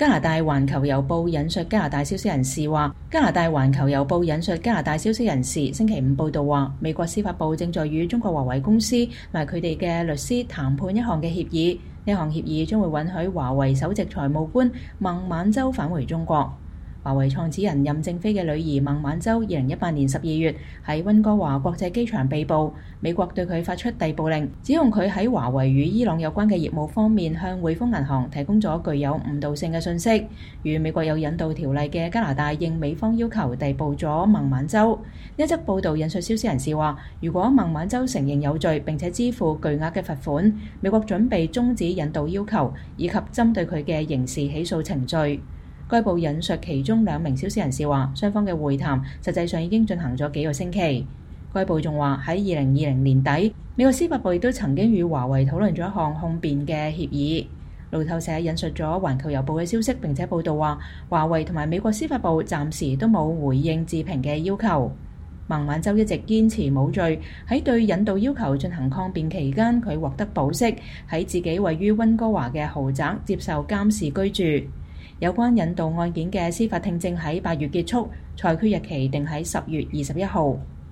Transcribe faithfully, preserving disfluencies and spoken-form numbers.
加拿大環球郵報引述加拿大消息人士話，加拿大環球郵報引述加拿大消息人士星期五報道話，美國司法部正在與中國華為公司同埋佢哋嘅律師談判一項嘅協議，呢項協議將會允許華為首席財務官孟晚舟返回中國。華為創始人任正非嘅女兒孟晚舟，二零一八年十二月喺溫哥華國際機場被捕，美國對佢發出逮捕令，指控佢喺華為與伊朗有關嘅業務方面向匯豐銀行提供咗具有誤導性嘅信息。與美國有引渡條例嘅加拿大應美方要求逮捕咗孟晚舟。呢一則報道引述消息人士話，如果孟晚舟承認有罪並且支付巨額嘅罰款，美國準備終止引渡要求以及針對佢嘅刑事起訴程序。該報引述其中兩名消息人士話，雙方嘅會談實際上已經進行咗幾個星期。該報仲話喺二零二零年底，美國司法部亦都曾經與華為討論咗一項控辯嘅協議。路透社引述咗環球郵報嘅消息，並且報道話，華為同埋美國司法部暫時都冇回應置評嘅要求。孟晚舟一直堅持冇罪，喺對引渡要求進行抗辯期間，佢獲得保釋，喺自己位於溫哥華嘅豪宅接受監視居住。有關引渡案件嘅司法聽證喺八月結束，裁決日期定喺十月二十一號。